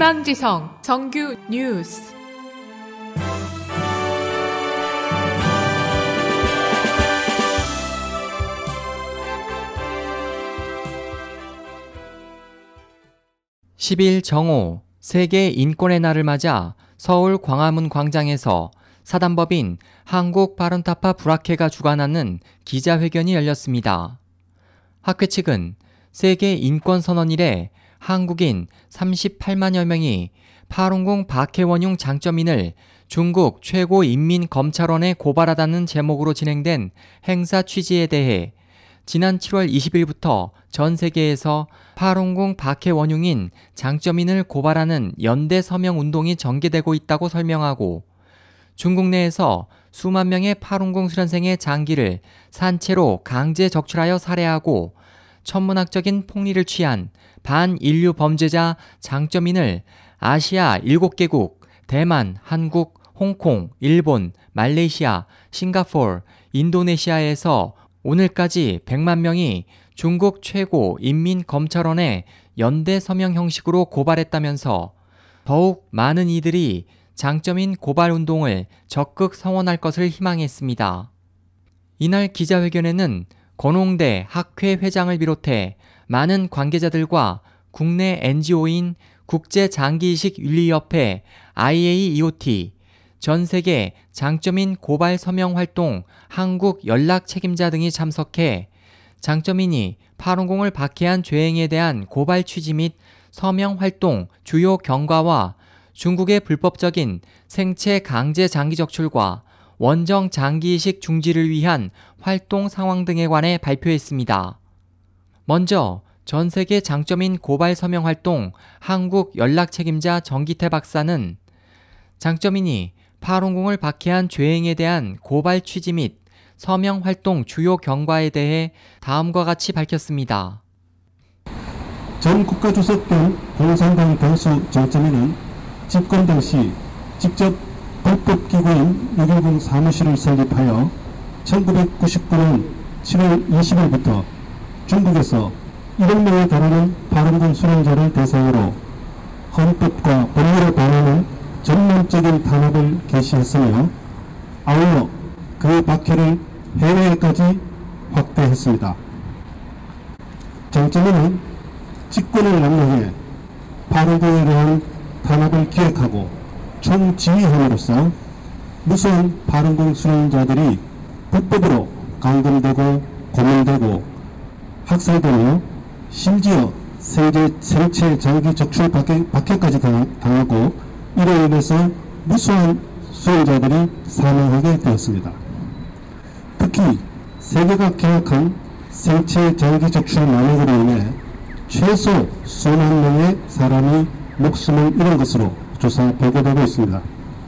희망지성 정규 뉴스. (10일) 정오 세계 인권의 날을 맞아 서울 광화문 광장에서 사단법인 한국바른타파 불학회가 주관하는 기자회견이 열렸습니다. 학회 측은 세계 인권선언 이래 한국인 38만여 명이 파룬궁 박해원흉 장점인을 중국 최고인민검찰원에 고발하다는 제목으로 진행된 행사 취지에 대해 지난 7월 20일부터 전 세계에서 파룬궁 박해원흉인 장점인을 고발하는 연대 서명 운동이 전개되고 있다고 설명하고, 중국 내에서 수만 명의 파룬궁 수련생의 장기를 산채로 강제 적출하여 살해하고 천문학적인 폭리를 취한 반인류 범죄자 장점인을 아시아 7개국, 대만, 한국, 홍콩, 일본, 말레이시아, 싱가포르, 인도네시아에서 오늘까지 100만 명이 중국 최고인민검찰원에 연대 서명 형식으로 고발했다면서 더욱 많은 이들이 장점인 고발 운동을 적극 성원할 것을 희망했습니다. 이날 기자회견에는 권홍대 학회 회장을 비롯해 많은 관계자들과 국내 NGO인 국제장기이식윤리협회 IAEOT, 전세계 장점인 고발 서명 활동 한국 연락 책임자 등이 참석해 장점인이 파룬궁을 박해한 죄행에 대한 고발 취지 및 서명 활동 주요 경과와 중국의 불법적인 생체 강제 장기 적출과 원정 장기이식 중지를 위한 활동 상황 등에 관해 발표했습니다. 먼저 전세계 장점인 고발 서명 활동 한국 연락 책임자 정기태 박사는 장점인이 파룬궁을 박해한 죄행에 대한 고발 취지 및 서명 활동 주요 경과에 대해 다음과 같이 밝혔습니다. 전 국가주석 등 공산당 당수 장점인은 집권 당시 직접 불법기구인 6.10 사무실을 설립하여 1999년 7월 20일부터 중국에서 1억 명에 달하는 파룬궁 수련자를 대상으로 헌법과 법률에 반하는 전면적인 탄압을 개시했으며 아울러 그 박해를 해외에까지 확대했습니다. 장점인은 직권을 남용해 파룬궁에 대한 탄압을 기획하고 총지휘함으로써 무수한 파룬궁 수련자들이 불법으로 감금되고 고문되고 학살되며 심지어 생체 장기 적출 박해까지 당하고 이로 인해서 무수한 수행자들이 사망하게 되었습니다. 특히 세계가 계약한 생체 장기 적출 만행으로 인해 최소 수만 명의 사람이 목숨을 잃은 것으로 조사 보고되고 있습니다.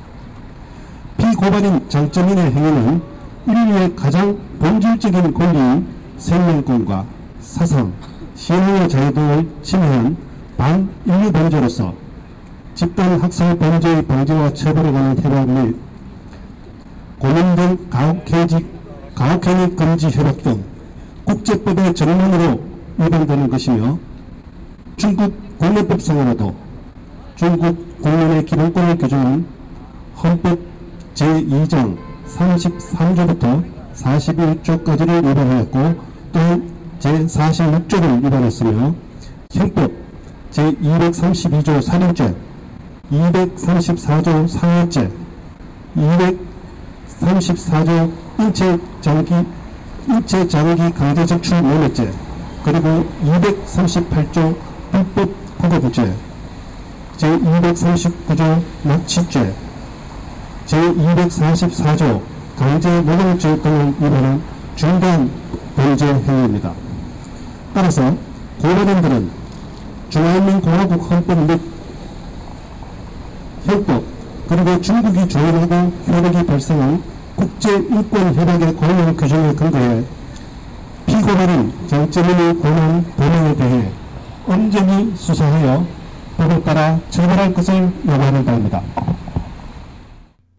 피고발인 장점인의 행위는 인류의 가장 본질적인 권리인 생명권과 사상, 신앙의 자유 등을 침해한 반인류 범죄로서 집단 학살 범죄의 방지와 처벌에 관한 협약 및 고문 등 가혹행위 금지 협약 등 국제법의 정문으로 위반되는 것이며 중국 국내법상으로도 중국 국민의 기본권을 규정한 헌법 제2장 33조부터 41조까지를 위반하였고 또한 제46조를 위반했으며 형법 제232조 살인죄, 234조 상해죄, 234조 인체장기 강제적출 매매죄, 그리고 238조 불법 구급죄, 제239조 납치죄, 제244조 강제노동죄 등을 위반한 중대한 범죄 행위입니다. 따라서 고발인들은 중화인민공화국 헌법 및 형법 그리고 중국이 조율하고 효력이 발생한 국제인권협약의 관련 규정에 근거해 피고발인 장점인의 권한 범행에 대해 엄정히 수사하여 법에 따라 처벌할 것을 요구하는 바입니다.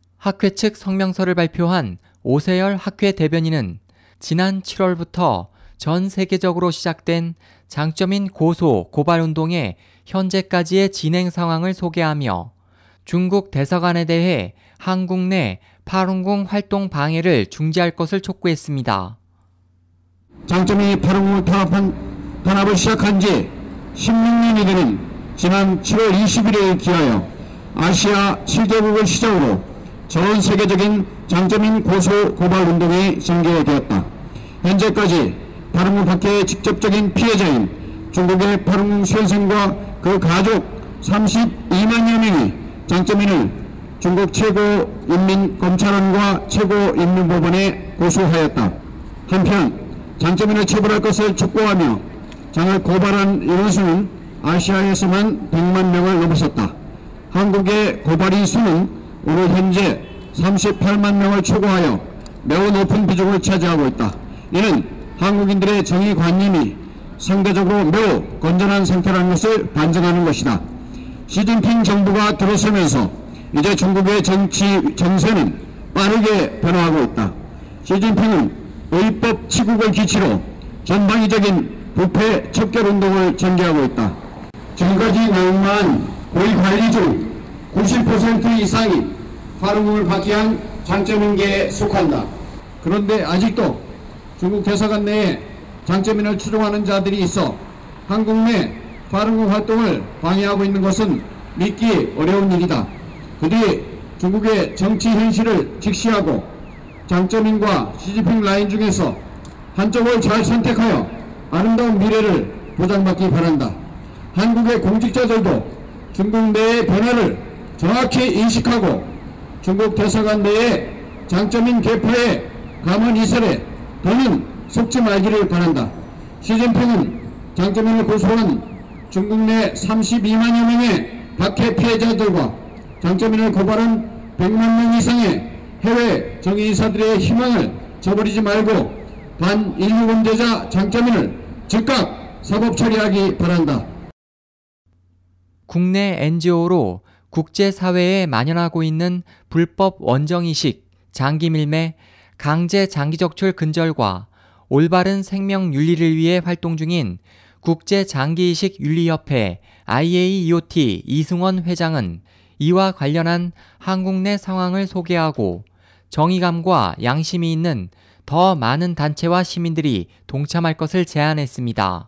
학회 측 성명서를 발표한 오세열 학회 대변인은 지난 7월부터 전 세계적으로 시작된 장점인 고소, 고발 운동의 현재까지의 진행 상황을 소개하며 중국 대사관에 대해 한국 내 파룬궁 활동 방해를 중지할 것을 촉구했습니다. 장점이 파룬궁을 탄압을 시작한 지 16년이 되는 지난 7월 20일에 기하여 아시아 7개국을 시작으로 전 세계적인 장점인 고소 고발 운동이 전개되었다. 현재까지 파룬궁 박해의 직접적인 피해자인 중국의 파룬궁 수련생과 그 가족 32만여 명이 장점인을 중국 최고인민검찰원과 최고인민법원에 고소하였다. 한편 장점인을 처벌할 것을 촉구하며 장을 고발한 인원 수는 아시아에서만 100만 명을 넘어섰다. 한국의 고발인 수는 오늘 현재 38만 명을 초과하여 매우 높은 비중을 차지하고 있다. 이는 한국인들의 정의관념이 상대적으로 매우 건전한 상태라는 것을 반증하는 것이다. 시진핑 정부가 들어서면서 이제 중국의 정치 정세는 빠르게 변화하고 있다. 시진핑은 의법 치국을 기치로 전방위적인 부패 척결운동을 전개하고 있다. 지금까지 낙마한 고위 관리 중 90% 이상이 파룬궁을 박해한 장점인계에 속한다. 그런데 아직도 중국 대사관 내에 장점인을 추종하는 자들이 있어 한국 내 파룬궁 활동을 방해하고 있는 것은 믿기 어려운 일이다. 그들이 중국의 정치 현실을 직시하고 장점인과 시진핑 라인 중에서 한쪽을 잘 선택하여 아름다운 미래를 보장받기 바란다. 한국의 공직자들도 중국 내의 변화를 정확히 인식하고 중국 대사관 내의 장점인 개파의 감언 이설에 더는 속지 말기를 바란다. 시진핑은 장점인을 고소한 중국 내 32만여 명의 박해 피해자들과 장점인을 고발한 100만 명 이상의 해외 정의인사들의 희망을 저버리지 말고 반인류 범죄자 장점인을 즉각 사법 처리하기 바란다. 국내 NGO로 국제사회에 만연하고 있는 불법 원정이식, 장기밀매, 강제 장기적출 근절과 올바른 생명윤리를 위해 활동 중인 국제장기이식윤리협회 IAEOT 이승원 회장은 이와 관련한 한국 내 상황을 소개하고 정의감과 양심이 있는 더 많은 단체와 시민들이 동참할 것을 제안했습니다.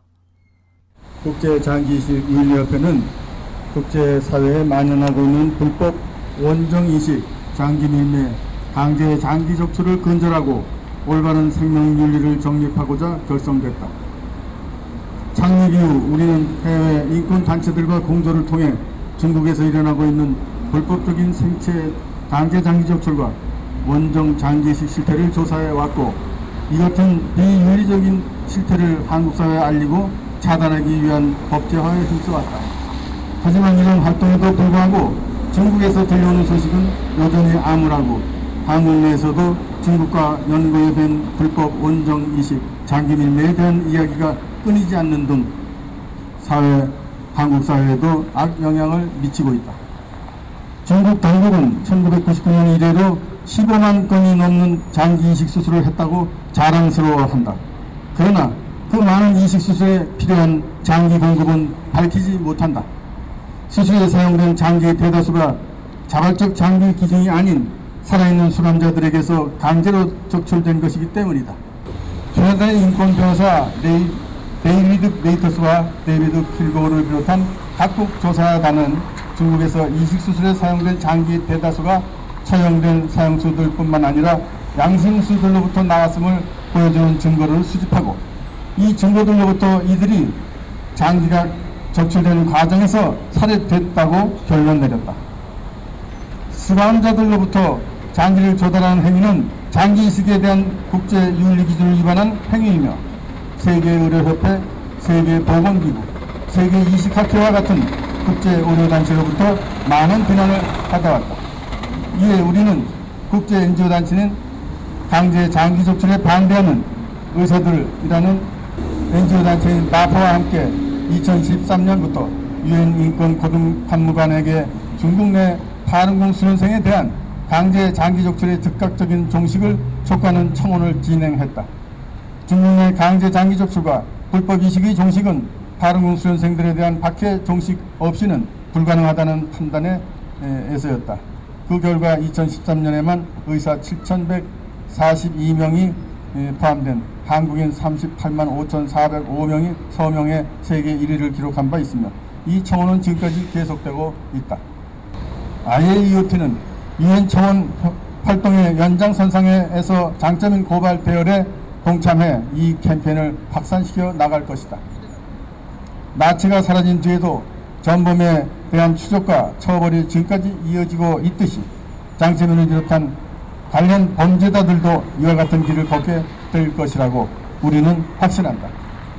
국제장기이식윤리협회는 국제사회에 만연하고 있는 불법 원정이식, 장기밀매, 강제 장기적출을 근절하고 올바른 생명윤리를 정립하고자 결성됐다. 창립 이후 우리는 해외 인권단체들과 공조를 통해 중국에서 일어나고 있는 불법적인 생체 강제 장기적출과 원정 장기이식 실태를 조사해 왔고, 이 같은 비윤리적인 실태를 한국사회에 알리고 차단하기 위한 법제화에 힘써왔다. 하지만 이런 활동에도 불구하고 중국에서 들려오는 소식은 여전히 암울하고 한국 내에서도 중국과 연고에 된 불법 원정 이식, 장기 밀매에 대한 이야기가 끊이지 않는 등 한국 사회에도 악영향을 미치고 있다. 중국 당국은 1999년 이래로 15만 건이 넘는 장기 이식 수술을 했다고 자랑스러워한다. 그러나 그 많은 이식 수술에 필요한 장기 공급은 밝히지 못한다. 수술에 사용된 장기의 대다수가 자발적 장기 기증이 아닌 살아있는 수감자들에게서 강제로 적출된 것이기 때문이다. 캐나다의 인권 변호사 데이비드 메이터스와 데이비드 킬고를 비롯한 각국 조사단은 중국에서 이식 수술에 사용된 장기 대다수가 처형된 사형수들 뿐만 아니라 양심수들로부터 나왔음을 보여주는 증거를 수집하고, 이 증거들로부터 이들이 장기가 적출되는 과정에서 살해됐다고 결론 내렸다. 수감자들로부터 장기를 조달하는 행위는 장기 이식에 대한 국제윤리 기준을 위반한 행위이며 세계의료협회, 세계보건기구, 세계이식학회와 같은 국제의료단체로부터 많은 비난을 받아왔다. 이에 우리는 국제 NGO단체는 강제 장기 적출에 반대하는 의사들이라는 NGO단체인 나파와 함께 2013년부터 유엔 인권 고등판무관에게 중국 내 파룬궁 수련생에 대한 강제 장기 적출의 즉각적인 종식을 촉구하는 청원을 진행했다. 중국 내 강제 장기 접수가 불법 이식의 종식은 파룬궁 수련생들에 대한 박해 종식 없이는 불가능하다는 판단에 에서였다. 그 결과 2013년에만 의사 7,142명이 포함된 한국인 38만 5,405명이 서명해 세계 1위를 기록한 바 있으며 이 청원은 지금까지 계속되고 있다. IAEOT는 유엔 청원 활동의 연장선상에서 장점인 고발 대열에 동참해 이 캠페인을 확산시켜 나갈 것이다. 나치가 사라진 뒤에도 전범에 대한 추적과 처벌이 지금까지 이어지고 있듯이 장제민을 비롯한 관련 범죄자들도 이와 같은 길을 걷게 될 것이라고 우리는 확신한다.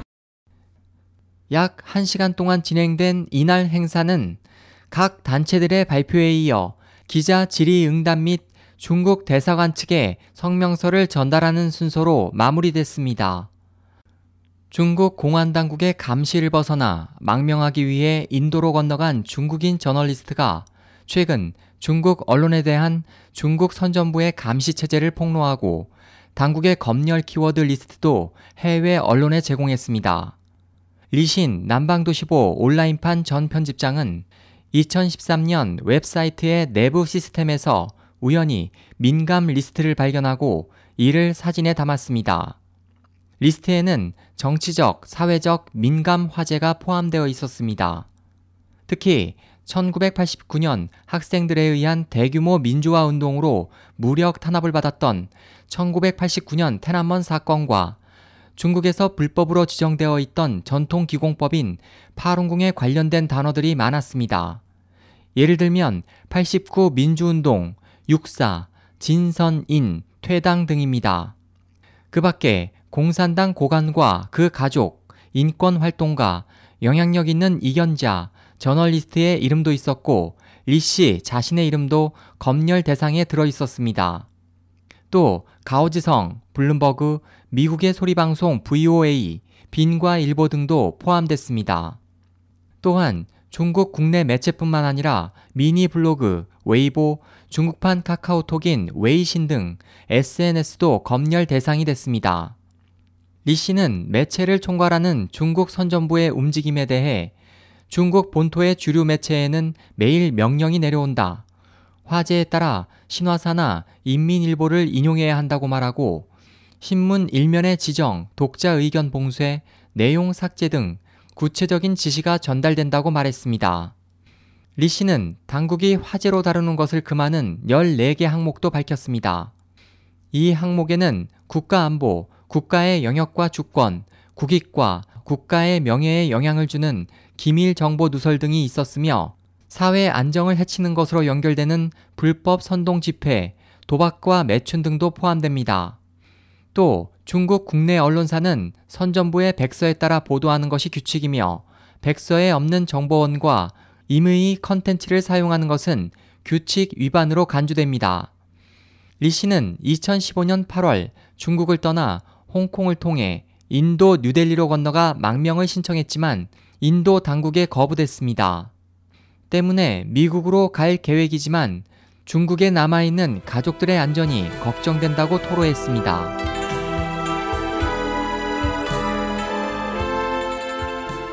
약 1시간 동안 진행된 이날 행사는 각 단체들의 발표에 이어 기자 질의응답 및 중국 대사관 측에 성명서를 전달하는 순서로 마무리됐습니다. 중국 공안당국의 감시를 벗어나 망명하기 위해 인도로 건너간 중국인 저널리스트가 최근 중국 언론에 대한 중국 선전부의 감시 체제를 폭로하고 당국의 검열 키워드 리스트도 해외 언론에 제공했습니다. 리신 남방도시보 온라인판 전 편집장은 2013년 웹사이트의 내부 시스템에서 우연히 민감 리스트를 발견하고 이를 사진에 담았습니다. 리스트에는 정치적, 사회적 민감 화제가 포함되어 있었습니다. 특히 1989년 학생들에 의한 대규모 민주화 운동으로 무력 탄압을 받았던 1989년天安門 사건과 중국에서 불법으로 지정되어 있던 전통기공법인 파룬궁에 관련된 단어들이 많았습니다. 예를 들면 89 민주운동, 육사, 진선인, 퇴당 등입니다. 그 밖에 공산당 고관과 그 가족, 인권활동가, 영향력 있는 이견자, 저널리스트의 이름도 있었고 리 씨 자신의 이름도 검열 대상에 들어있었습니다. 또 가오지성, 블룸버그, 미국의 소리방송 VOA, 빈과일보 등도 포함됐습니다. 또한 중국 국내 매체뿐만 아니라 미니 블로그, 웨이보, 중국판 카카오톡인 웨이신 등 SNS도 검열 대상이 됐습니다. 리 씨는 매체를 총괄하는 중국 선전부의 움직임에 대해 중국 본토의 주류 매체에는 매일 명령이 내려온다. 화제에 따라 신화사나 인민일보를 인용해야 한다고 말하고 신문 일면의 지정, 독자 의견 봉쇄, 내용 삭제 등 구체적인 지시가 전달된다고 말했습니다. 리 씨는 당국이 화제로 다루는 것을 금하는 14개 항목도 밝혔습니다. 이 항목에는 국가안보, 국가의 영역과 주권, 국익과 국가의 명예에 영향을 주는 기밀 정보 누설 등이 있었으며 사회 안정을 해치는 것으로 연결되는 불법 선동 집회, 도박과 매춘 등도 포함됩니다. 또 중국 국내 언론사는 선전부의 백서에 따라 보도하는 것이 규칙이며 백서에 없는 정보원과 임의 컨텐츠를 사용하는 것은 규칙 위반으로 간주됩니다. 리 씨는 2015년 8월 중국을 떠나 홍콩을 통해 인도 뉴델리로 건너가 망명을 신청했지만 인도 당국에 거부됐습니다. 때문에 미국으로 갈 계획이지만 중국에 남아있는 가족들의 안전이 걱정된다고 토로했습니다.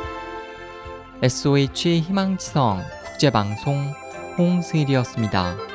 SOH 희망지성 국제방송 홍승일이었습니다.